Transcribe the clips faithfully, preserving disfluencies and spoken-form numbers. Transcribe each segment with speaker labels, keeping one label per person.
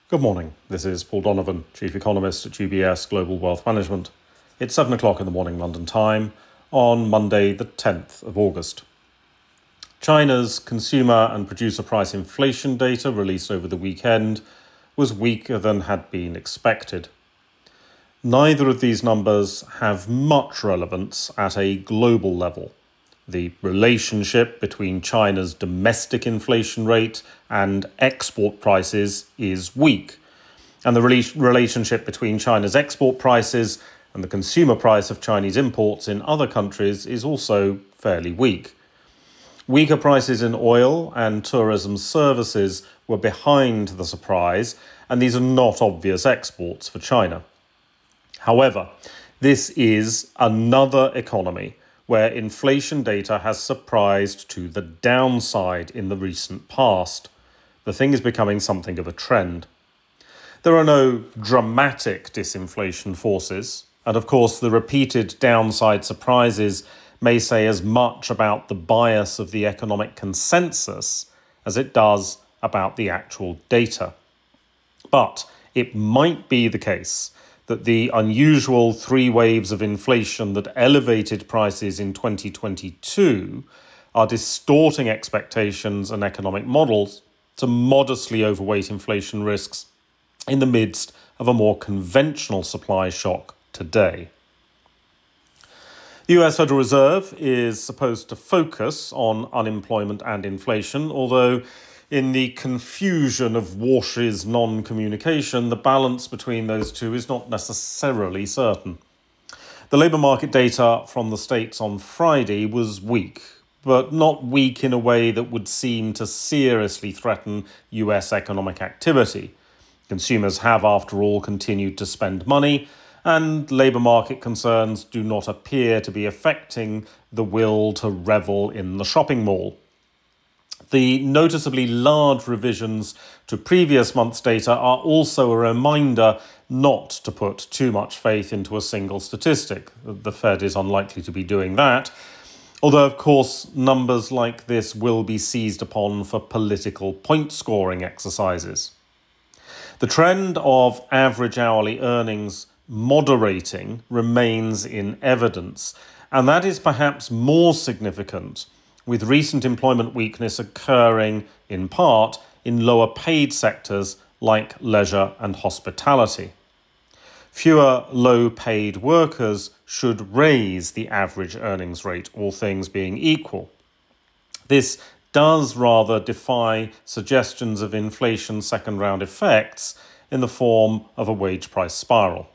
Speaker 1: Good morning. This is Paul Donovan, Chief Economist at U B S Global Wealth Management. It's seven o'clock in the morning London time on Monday, the tenth of August. China's consumer and producer price inflation data released over the weekend was weaker than had been expected. Neither of these numbers have much relevance at a global level. The relationship between China's domestic inflation rate and export prices is weak, and the rela- relationship between China's export prices and the consumer price of Chinese imports in other countries is also fairly weak. Weaker prices in oil and tourism services were behind the surprise, and these are not obvious exports for China. However, this is another economy where inflation data has surprised to the downside in the recent past. The thing is becoming something of a trend. There are no dramatic disinflation forces, and of course the repeated downside surprises may say as much about the bias of the economic consensus as it does about the actual data. But it might be the case that the unusual three waves of inflation that elevated prices in twenty twenty-two are distorting expectations and economic models to modestly overweight inflation risks in the midst of a more conventional supply shock today. The U S Federal Reserve is supposed to focus on unemployment and inflation, although in the confusion of Warsh's non-communication, the balance between those two is not necessarily certain. The labour market data from the States on Friday was weak, but not weak in a way that would seem to seriously threaten U S economic activity. Consumers have, after all, continued to spend money, and labour market concerns do not appear to be affecting the will to revel in the shopping mall. The noticeably large revisions to previous month's data are also a reminder not to put too much faith into a single statistic. The Fed is unlikely to be doing that, although of course numbers like this will be seized upon for political point-scoring exercises. The trend of average hourly earnings moderating remains in evidence, and that is perhaps more significant with recent employment weakness occurring, in part, in lower paid sectors like leisure and hospitality. Fewer low-paid workers should raise the average earnings rate, all things being equal. This does rather defy suggestions of inflation second-round effects in the form of a wage price spiral.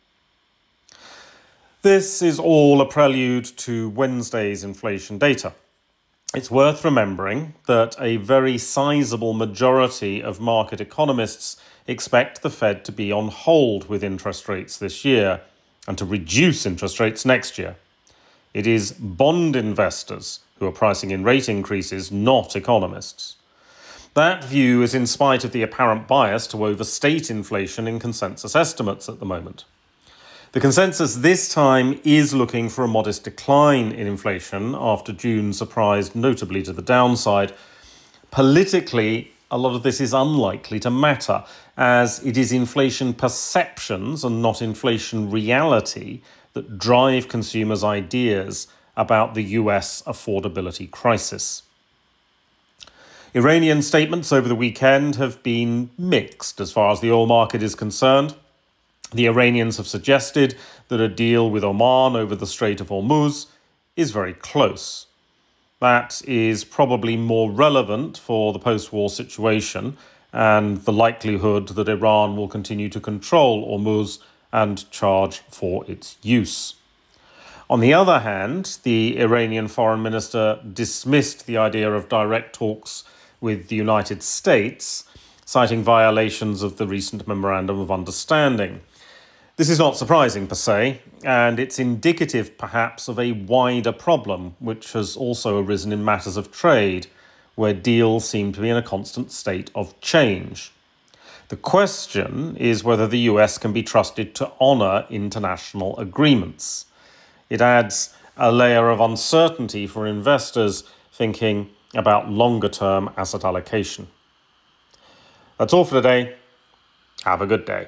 Speaker 1: This is all a prelude to Wednesday's inflation data. It's worth remembering that a very sizable majority of market economists expect the Fed to be on hold with interest rates this year and to reduce interest rates next year. It is bond investors who are pricing in rate increases, not economists. That view is in spite of the apparent bias to overstate inflation in consensus estimates at the moment. The consensus this time is looking for a modest decline in inflation after June surprised notably to the downside. Politically, a lot of this is unlikely to matter, as it is inflation perceptions and not inflation reality that drive consumers' ideas about the U S affordability crisis. Iranian statements over the weekend have been mixed as far as the oil market is concerned. The Iranians have suggested that a deal with Oman over the Strait of Hormuz is very close. That is probably more relevant for the post-war situation and the likelihood that Iran will continue to control Hormuz and charge for its use. On the other hand, the Iranian foreign minister dismissed the idea of direct talks with the United States, citing violations of the recent Memorandum of Understanding. This is not surprising per se, and it's indicative perhaps of a wider problem which has also arisen in matters of trade, where deals seem to be in a constant state of change. The question is whether the U S can be trusted to honour international agreements. It adds a layer of uncertainty for investors thinking about longer-term asset allocation. That's all for today. Have a good day.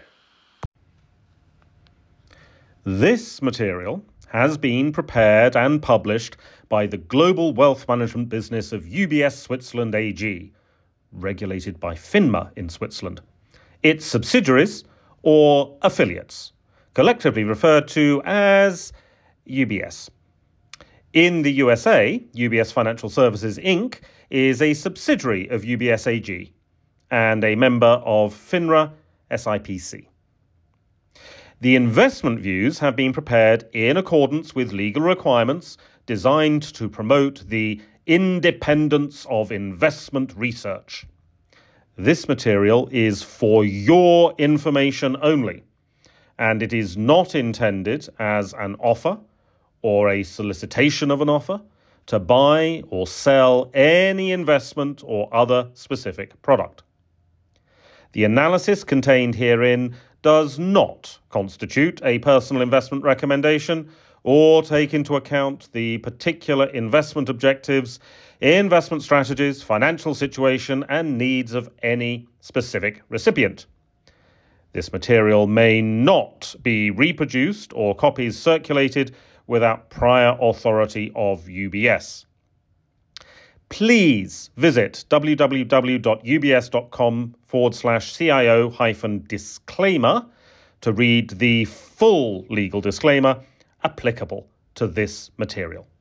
Speaker 1: This material has been prepared and published by the global wealth management business of U B S Switzerland A G, regulated by FINMA in Switzerland, its subsidiaries or affiliates, collectively referred to as U B S. In the U S A, U B S Financial Services Incorporated is a subsidiary of U B S A G and a member of FINRA S I P C. The investment views have been prepared in accordance with legal requirements designed to promote the independence of investment research. This material is for your information only, and it is not intended as an offer or a solicitation of an offer to buy or sell any investment or other specific product. The analysis contained herein does not constitute a personal investment recommendation or take into account the particular investment objectives, investment strategies, financial situation, and needs of any specific recipient. This material may not be reproduced or copies circulated without prior authority of U B S. Please visit www.ubs.com forward slash CIO hyphen disclaimer to read the full legal disclaimer applicable to this material.